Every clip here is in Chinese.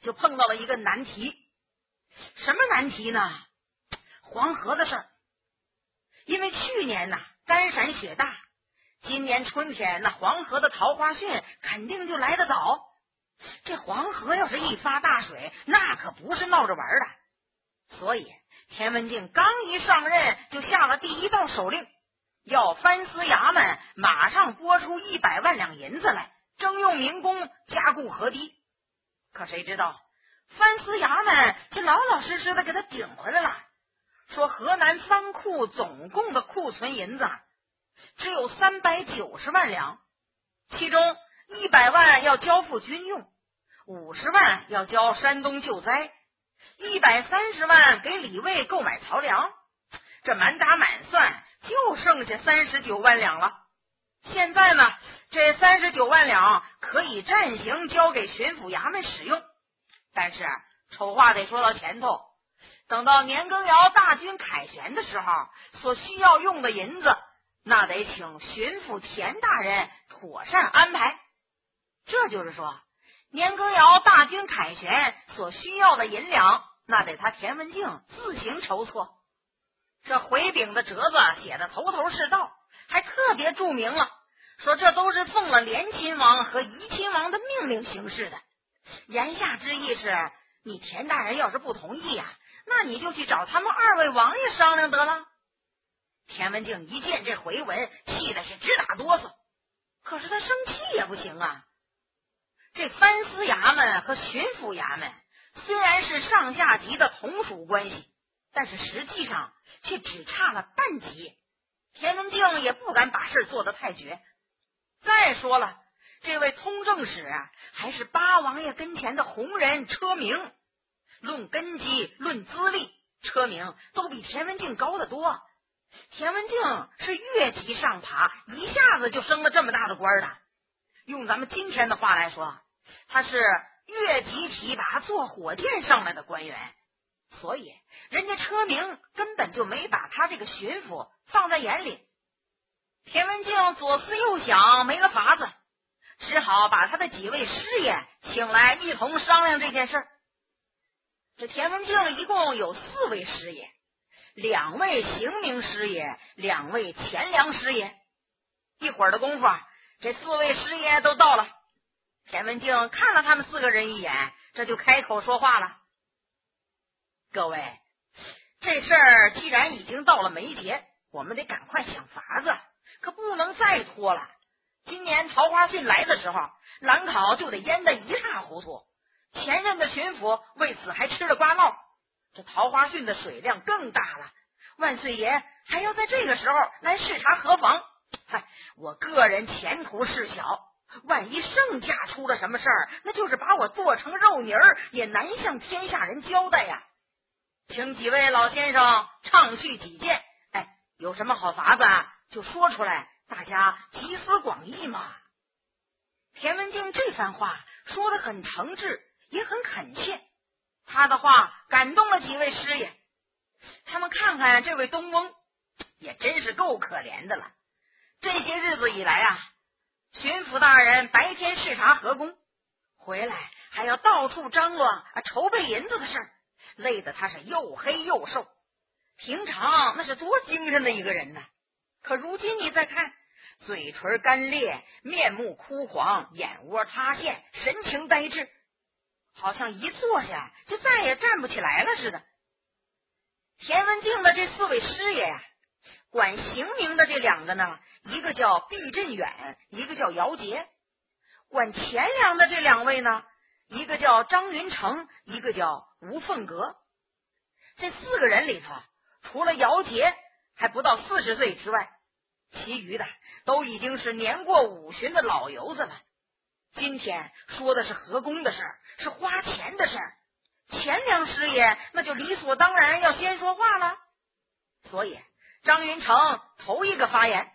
就碰到了一个难题。什么难题呢？黄河的事儿。因为去年呢干闪雪大，今年春天那黄河的桃花汛肯定就来得早。这黄河要是一发大水，那可不是闹着玩的。所以田文镜刚一上任就下了第一道手令，要藩司衙门马上拨出100万两银子来，征用民工加固河堤。可谁知道藩司衙门就老老实实的给他顶回来了，说河南藩库总共的库存银子只有390万两，其中100万要交付军用，50万要交山东救灾，130万给李卫购买漕粮，这满打满算就剩下39万两了。现在呢，这39万两可以暂行交给巡抚衙门使用，但是丑话得说到前头，等到年羹尧大军凯旋的时候，所需要用的银子，那得请巡抚田大人妥善安排。这就是说，年羹尧大军凯旋所需要的银两，那得他田文镜自行筹措。这回禀的折子写的头头是道，还特别注明了，说这都是奉了联亲王和怡亲王的命令行事的。言下之意是，你田大人要是不同意那你就去找他们2位王爷商量得了。田文镜一见这回文，气的是直打哆嗦，可是他生气也不行啊。这藩司衙门和巡抚衙门虽然是上下级的同属关系，但是实际上却只差了半级，田文镜也不敢把事做得太绝。再说了，这位通政使还是8王爷跟前的红人车鸣，论根基论资历，车鸣都比田文镜高得多。田文镜是越级上爬，一下子就升了这么大的官的。用咱们今天的话来说，他是越级提拔坐火箭上来的官员，所以人家车鸣根本就没把他这个巡抚放在眼里。田文镜左思右想，没了法子，只好把他的几位师爷请来一同商量这件事。这田文镜一共有4位师爷，2位刑名师爷，2位钱粮师爷。一会儿的功夫这4位师爷都到了。田文镜看了他们4个人一眼，这就开口说话了：各位，这事儿既然已经到了眉睫，我们得赶快想法子，可不能再拖了。今年桃花汛来的时候，兰考就得淹得一塌糊涂，前任的巡抚为此还吃了瓜帽，这桃花汛的水量更大了，万岁爷还要在这个时候来视察河防。我个人前途事小，万一圣驾出了什么事儿，那就是把我做成肉泥儿，也难向天下人交代呀。请几位老先生畅叙己见，有什么好法子就说出来，大家集思广益嘛。田文镜这番话说得很诚挚，也很恳切，他的话感动了几位师爷。他们看看这位东翁，也真是够可怜的了。这些日子以来巡抚大人白天视察河工，回来还要到处张罗筹备银子的事儿，累得他是又黑又瘦。平常那是多精神的一个人呢，可如今你再看，嘴唇干裂，面目枯黄，眼窝塌陷，神情呆滞，好像一坐下就再也站不起来了似的。田文镜的这4位师爷管刑名的这2个呢，一个叫毕振远，一个叫姚杰；管钱粮的这2位呢，一个叫张云成，一个叫吴凤阁。这4个人里头，除了姚杰还不到40岁之外，其余的都已经是年过50的老油子了。今天说的是河工的事儿，是花钱的事儿，钱粮师爷那就理所当然要先说话了。所以张云成头一个发言：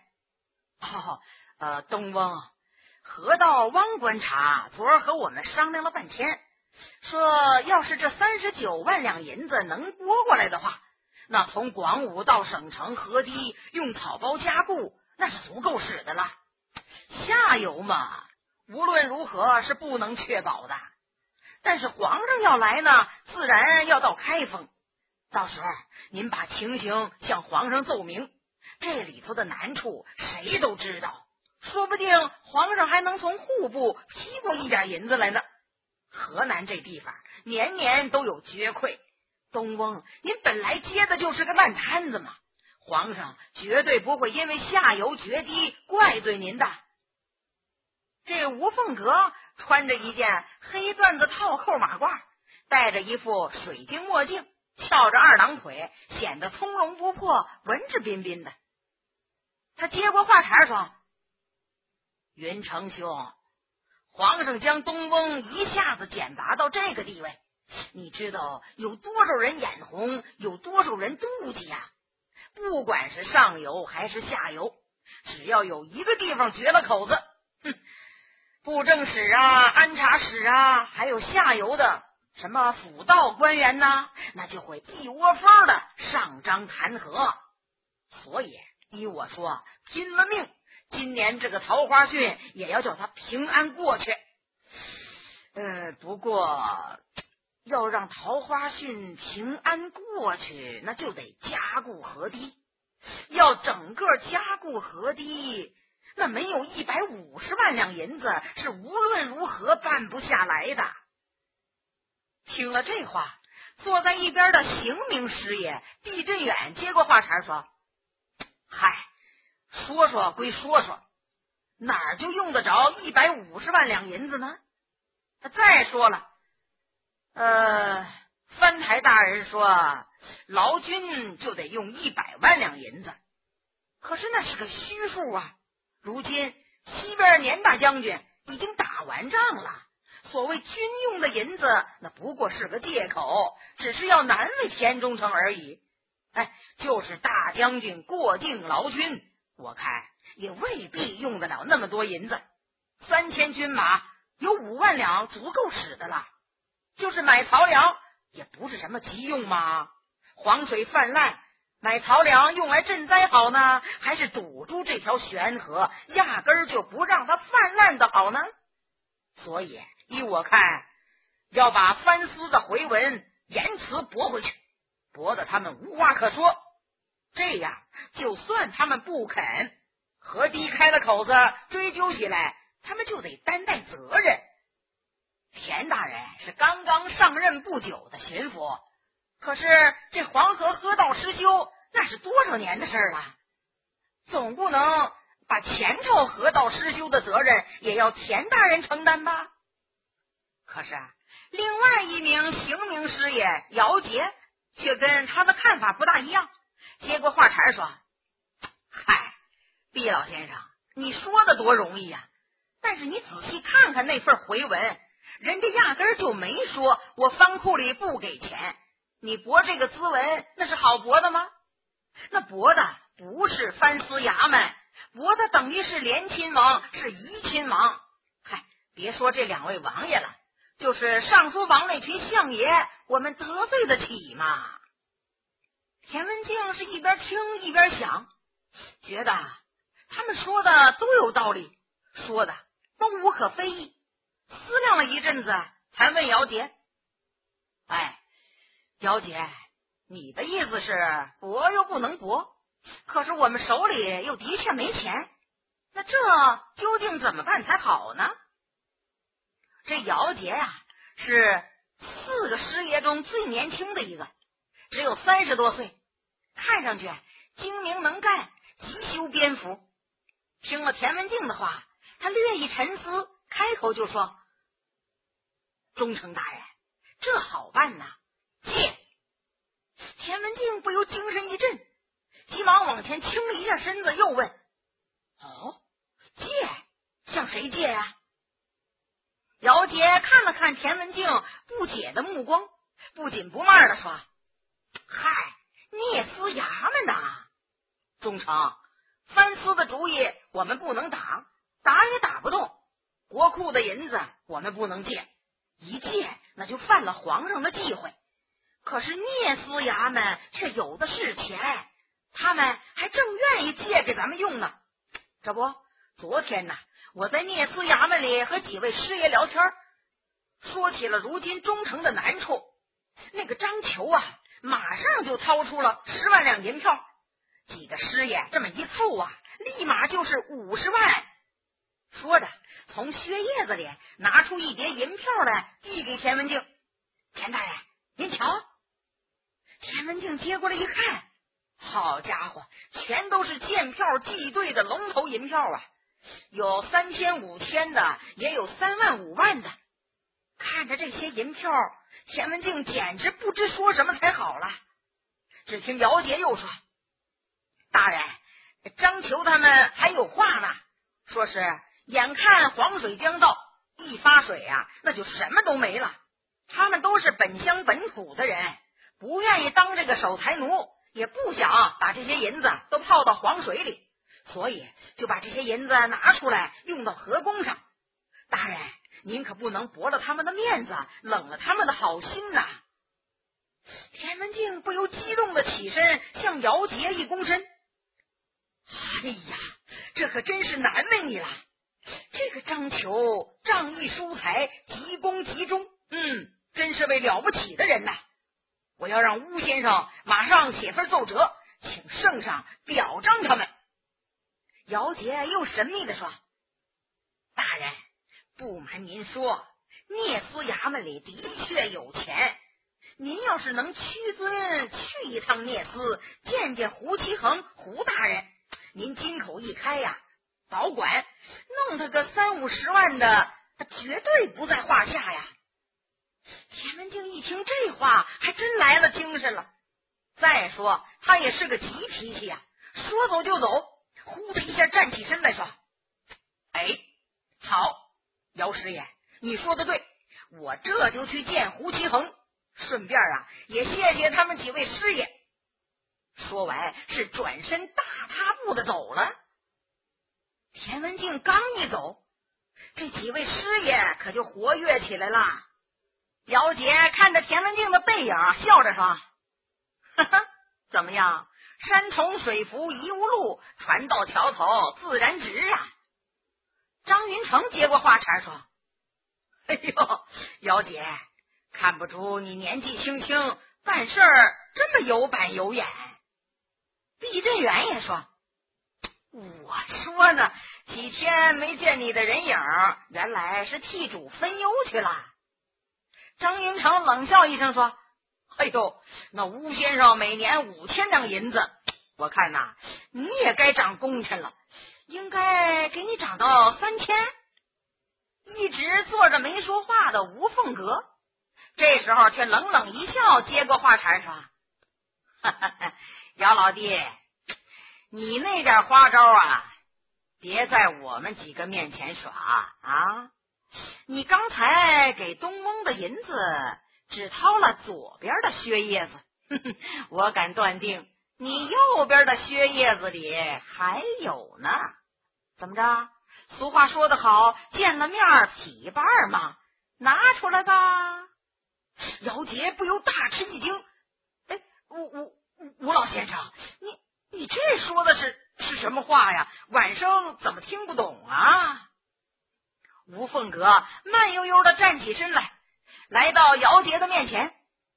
东翁，河道汪观察昨儿和我们商量了半天，说要是这39万两银子能拨过来的话，那从广武到省城河堤用草包加固，那是足够使的了。下游嘛，无论如何是不能确保的。 但是皇上要来呢，自然要到开封，到时候您把情形向皇上奏明，这里头的难处谁都知道，说不定皇上还能从户部批过一点银子来呢。河南这地方年年都有绝馈，东翁您本来接的就是个烂摊子嘛，皇上绝对不会因为下游决堤怪罪您的。这吴凤阁穿着一件黑缎子套扣马褂，戴着一副水晶墨镜，翘着二郎腿，显得从容不迫，文质彬彬的。他接过话茬说：云成兄，皇上将东翁一下子选拔到这个地位，你知道有多少人眼红，有多少人妒忌啊？不管是上游还是下游，只要有一个地方绝了口子，布政使啊、安察使啊，还有下游的什么辅道官员呐，那就会一窝蜂的上章弹劾。所以依我说，拼了命，今年这个桃花汛也要叫他平安过去。不过要让桃花汛平安过去，那就得加固河堤。要整个加固河堤，那没有150万两银子，是无论如何办不下来的。听了这话，坐在一边的刑名师爷毕振远接过话茬说：嗨，说说归说说，哪儿就用得着150万两银子呢？再说了，藩台大人说劳军就得用100万两银子，可是那是个虚数啊。如今西边年大将军已经打完仗了，所谓军用的银子那不过是个借口，只是要难为田中丞而已。就是大将军过境劳军，我看也未必用得了那么多银子。3000军马有5万两足够使的了，就是买漕粮也不是什么急用嘛。黄水泛滥，买漕粮用来赈灾好呢，还是堵住这条悬河，压根儿就不让它泛滥的好呢？所以依我看，要把藩司的回文言辞驳回去，驳得他们无话可说。这样就算他们不肯，河堤开了口子，追究起来他们就得担待责任。田大人是刚刚上任不久的巡抚，可是这黄河河道失修那是多少年的事了，总不能把前朝河道失修的责任也要田大人承担吧？可是另外一名刑名师爷姚杰却跟他的看法不大一样，接过话茬说：嗨，毕老先生，你说的多容易呀，但是你仔细看看那份回文，人家压根儿就没说我藩库里不给钱，你驳这个资文那是好驳的吗？那驳的不是藩司衙门，驳的等于是联亲王，是怡亲王。别说这2位王爷了，就是尚书王那群相爷，我们得罪得起吗？田文镜是一边听一边想，觉得他们说的都有道理，说的都无可非议。思量了一阵子，才问姚杰：姚杰，你的意思是驳又不能驳，可是我们手里又的确没钱，那这究竟怎么办才好呢？这姚杰是4个师爷中最年轻的一个，只有30多岁，看上去精明能干，极修边幅。听了田文镜的话，他略一沉思，开口就说：忠诚大人，这好办呐，借。田文镜不由精神一振，急忙往前倾了一下身子，又问：借？向谁借呀？姚杰看了看田文镜不解的目光，不紧不慢的说：嗨，聂司衙门呐，忠诚，藩司的主意我们不能打，打也打不动，国库的银子我们不能借，一借那就犯了皇上的忌讳。可是聂司衙门却有的是钱，他们还正愿意借给咱们用呢。这不，昨天呢，我在聂司衙门里和几位师爷聊天， 说起了如今忠诚的难处，那个张求啊，马上就掏出了10万两银票，几个师爷这么一凑啊，立马就是50万。说着，从靴叶子里拿出一叠银票来，递给田文镜。田大人，您瞧。田文镜接过来一看，好家伙，全都是见票计对的龙头银票啊，有3千5千的，也有3万5万的。看着这些银票，田文镜简直不知说什么才好了。只听姚杰又说：“大人，张求他们还有话呢，说是眼看黄水将到，一发水啊，那就什么都没了。他们都是本乡本土的人，不愿意当这个守财奴，也不想把这些银子都泡到黄水里，所以就把这些银子拿出来用到河工上。大人，您可不能驳了他们的面子，冷了他们的好心呐。”田文镜不由激动的起身，向姚杰一躬身：“哎呀，这可真是难为你了。这个张求仗义疏财，急公急忠，真是位了不起的人呐。我要让巫先生马上写份奏折，请圣上表彰他们。”姚杰又神秘的说：“大人，不瞒您说，聂司衙门里的确有钱，您要是能屈尊去一趟聂司，见见胡其衡胡大人，您金口一开呀，保管弄他个30-50万的，绝对不在话下呀。”田文镜一听这话，还真来了精神了。再说他也是个急脾气呀，说走就走，呼的一下站起身来说：“哎，好，姚师爷，你说的对，我这就去见胡其衡，顺便啊也谢谢他们几位师爷。”说完是转身大踏步的走了。田文镜刚一走，这几位师爷可就活跃起来了。姚杰看着田文镜的背影，笑着说：“哈哈，怎么样？山重水复疑无路，船到桥头自然直啊。”张云成接过话茬说：“哎呦，姚姐，看不出你年纪轻轻，办事儿这么有板有眼。”毕振远也说：“我说呢，几天没见你的人影，原来是替主分忧去了。”张云成冷笑一声说：“哎呦，那吴先生每年5000两银子，我看呐，你也该涨工钱了，应该给你涨到3000。”一直坐着没说话的吴凤阁，这时候却冷冷一笑，接过话茬说：“哈哈哈，姚老弟，你那点花招啊，别在我们几个面前耍啊！你刚才给东翁的银子只掏了左边的靴叶子，我敢断定你右边的靴叶子里还有呢。怎么着？俗话说得好，见了面劈半嘛，拿出来吧。”姚杰不由大吃一惊：“哎，吴老先生，你这说的是什么话呀？晚上怎么听不懂啊？”吴凤阁慢悠悠的站起身来，来到姚杰的面前：“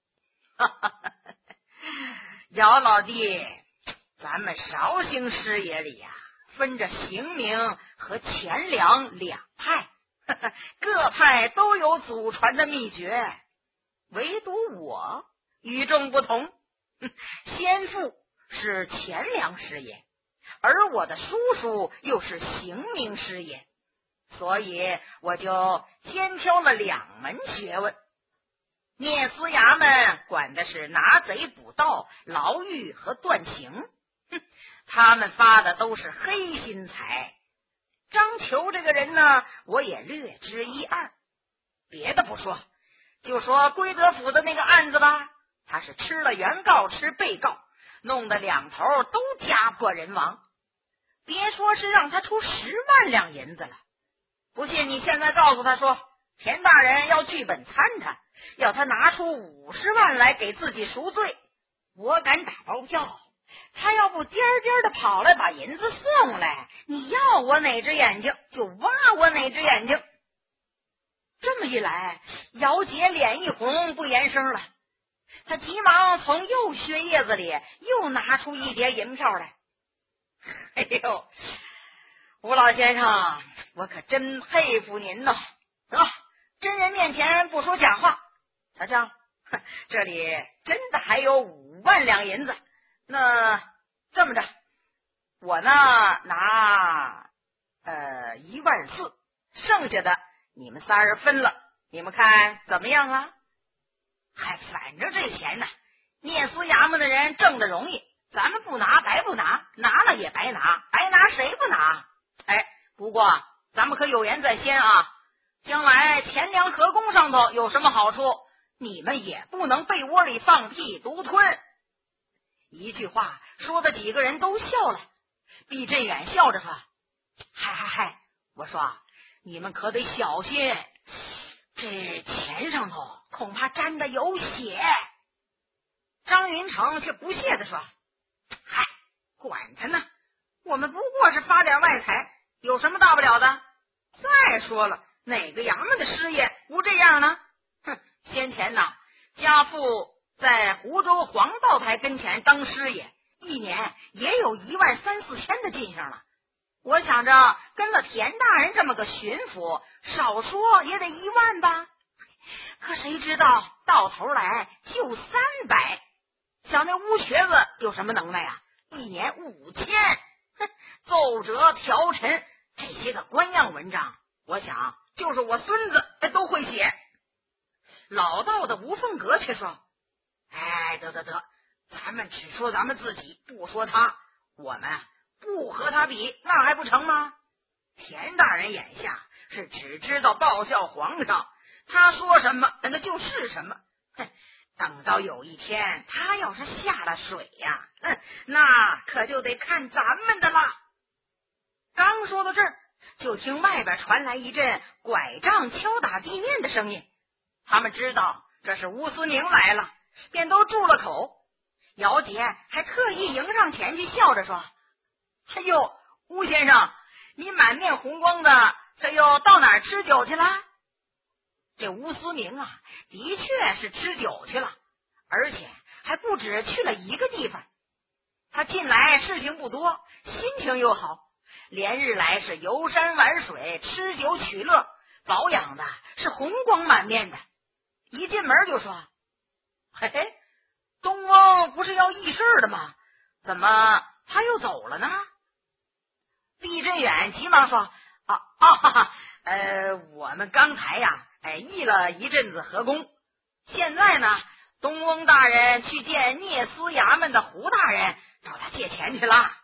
姚老弟，咱们绍兴师爷里呀，分着刑名和钱粮两派，各派都有祖传的秘诀，唯独我与众不同。先父是钱粮师爷，而我的叔叔又是刑名师爷，所以我就兼挑了2门学问。聂司衙门管的是拿贼捕盗、牢狱和断刑，他们发的都是黑心财。张求这个人呢，我也略知一二。别的不说，就说归德府的那个案子吧，他是吃了原告吃被告，弄得两头都家破人亡。别说是让他出10万两银子了，不信你现在告诉他说，田大人要剧本参他，要他拿出50万来给自己赎罪，我敢打包票，他要不颠颠的跑来把银子送来，你要我哪只眼睛就挖我哪只眼睛。 这么一来，姚杰脸一红，不言声了。他急忙从右靴叶子里又拿出一叠银票来。哎呦，吴老先生，我可真佩服您呐！真人面前不说假话。瞧瞧，这里真的还有5万两银子。那这么着，我呢拿1.4万，剩下的你们仨人分了，你们看怎么样啊？反正这钱呢，聂司衙门的人挣得容易，咱们不拿白不拿，拿了也白拿，白拿谁不拿？不过咱们可有言在先啊，将来钱粮合工上头有什么好处，你们也不能被窝里放屁独吞。一句话说的几个人都笑了。毕振远笑着说：嗨，我说你们可得小心，这钱上头恐怕沾的有血。张云成却不屑地说：管他呢，我们不过是发点外财，有什么大不了的？再说了，哪个衙门的师爷不这样呢？先前呢，家父在湖州黄道台跟前当师爷，一年也有1.3-4万的进项了。我想着跟了田大人这么个巡抚，少说也得1万吧。可谁知道到头来就300。想那乌瘸子有什么能耐啊？一年5000，奏折条陈这些个官样文章，我想就是我孙子都会写。老道的吴凤阁却说：得，咱们只说咱们自己，不说他，我们不和他比，那还不成吗？田大人眼下是只知道报效皇上，他说什么那就是什么。等到有一天他要是下了水呀，那可就得看咱们的了。刚说到这儿，就听外边传来一阵拐杖敲打地面的声音。他们知道这是吴思明来了，便都住了口。姚杰还特意迎上前去，笑着说：吴先生，你满面红光的，这又到哪儿吃酒去了？这吴思明啊，的确是吃酒去了，而且还不止去了一个地方。他近来事情不多，心情又好，连日来是游山玩水，吃酒取乐，保养的是红光满面的。一进门就说：东翁不是要议事的吗？怎么他又走了呢？毕振远急忙说：我们刚才呀，议了一阵子合工，现在呢，东翁大人去见聂司衙门的胡大人，找他借钱去了。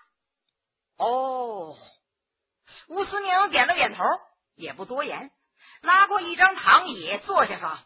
吴思明点了点头，也不多言，拉过一张躺椅坐下说：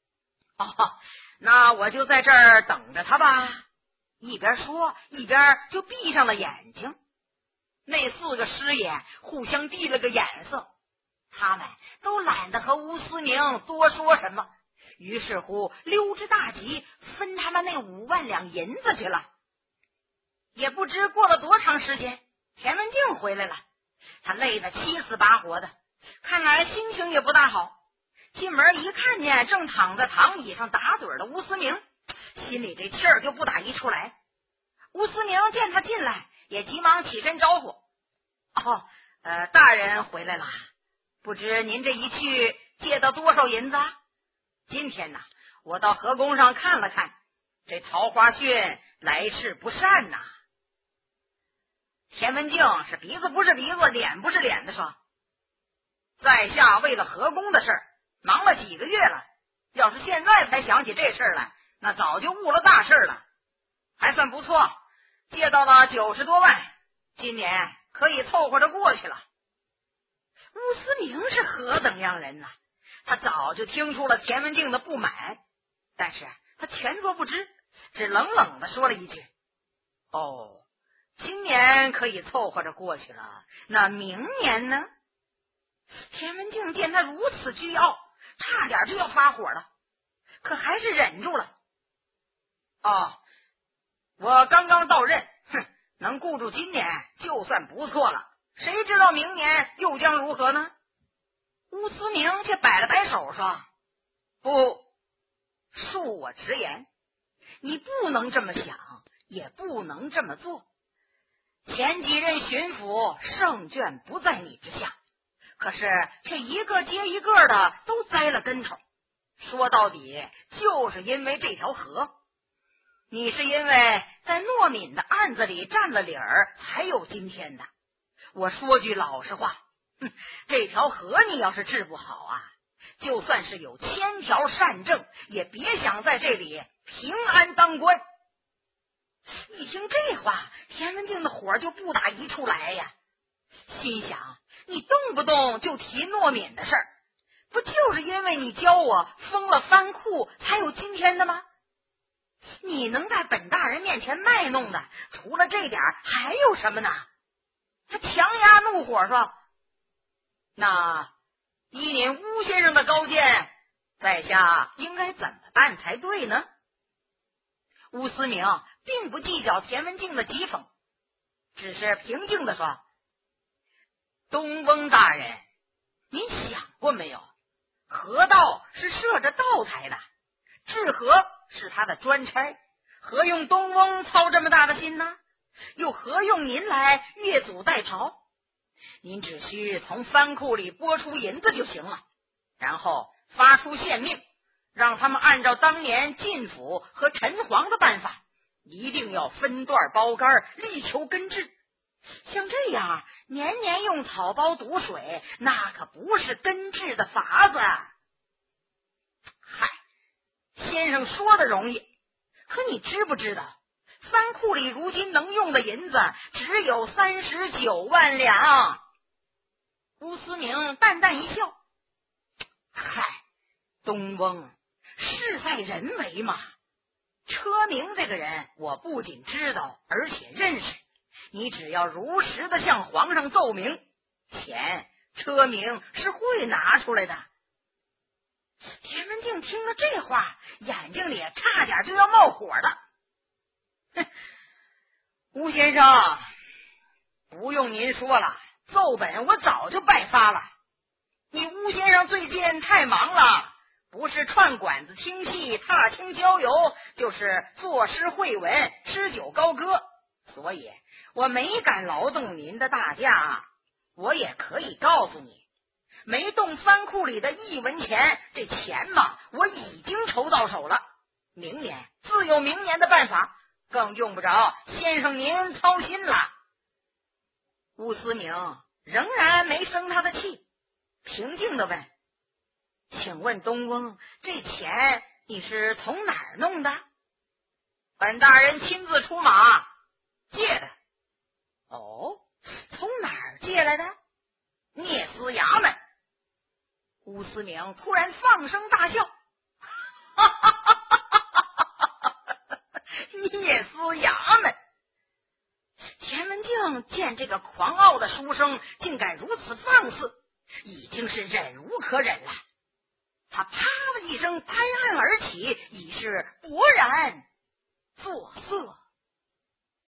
那我就在这儿等着他吧。一边说一边就闭上了眼睛。那4个师爷互相递了个眼色，他们都懒得和吴思明多说什么，于是乎溜之大吉，分他们那5万两银子去了。也不知过了多长时间，田文镜回来了，他累得七死八活的，看来心情也不大好。进门一看见正躺在躺椅上打盹的吴思明，心里这气儿就不打一处来。吴思明见他进来，也急忙起身招呼：大人回来了，不知您这一去借到多少银子？今天呢，我到河宫上看了看，这桃花逊来势不善呐。田文镜是鼻子不是鼻子，脸不是脸的说：在下为了河宫的事儿忙了几个月了，要是现在才想起这事儿来，那早就误了大事了。还算不错，借到了90多万，今年可以凑合着过去了。吴思明是何等样人呢？他早就听出了田文镜的不满，但是他全作不知，只冷冷地说了一句：今年可以凑合着过去了，那明年呢？田文镜见他如此倨傲，差点就要发火了，可还是忍住了。我刚刚到任，能顾住今年就算不错了，谁知道明年又将如何呢？ 乌思明却摆了摆手说：“不，恕我直言，你不能这么想，也不能这么做。前几任巡抚胜券不在你之下，可是却一个接一个的都栽了跟头。说到底，就是因为这条河。你是因为在诺敏的案子里占了理儿，才有今天的。我说句老实话，这条河你要是治不好啊，就算是有千条善政，也别想在这里平安当官。”一听这话，田文镜的火就不打一处来呀，心想：你动不动就提诺敏的事儿，不就是因为你教我封了藩库才有今天的吗？你能在本大人面前卖弄的，除了这点还有什么呢？他强压怒火说：“那依您乌先生的高见，在下应该怎么办才对呢？”乌思明并不计较田文镜的讥讽，只是平静地说：“东翁大人，您想过没有？河道是设着道台的，治河是他的专差，何用东翁操这么大的心呢？又何用您来越俎代庖？您只需从藩库里拨出银子就行了，然后发出县命，让他们按照当年晋府和陈璜的办法，一定要分段包干，力求根治。像这样年年用草包堵水，那可不是根治的法子。嗨，先生说的容易，可你知不知道，藩库里如今能用的银子只有39万两。”乌思明淡淡一笑：“嗨，东翁，事在人为嘛。车明这个人我不仅知道，而且认识。你只要如实的向皇上奏明，钱车明是会拿出来的。”田文镜听了这话，眼睛里差点就要冒火了。吴先生，不用您说了，奏本我早就拜发了。你吴先生最近太忙了，不是串馆子听戏踏青郊游，就是作诗绘文吃酒高歌，所以我没敢劳动您的大驾。我也可以告诉你，没动藩库里的1文钱，这钱嘛，我已经筹到手了。明年自有明年的办法，更用不着先生您操心了。乌思明仍然没生他的气，平静地问：“请问东翁，这钱你是从哪儿弄的？”“本大人亲自出马借的。”“哦，从哪儿借来的？”“聂司衙门。”乌思明突然放声大笑：“哈哈哈哈哈哈！聂司衙门！”田文镜见这个狂傲的书生竟敢如此放肆，已经是忍无可忍了。他啪的一声拍案而起，以示勃然作色。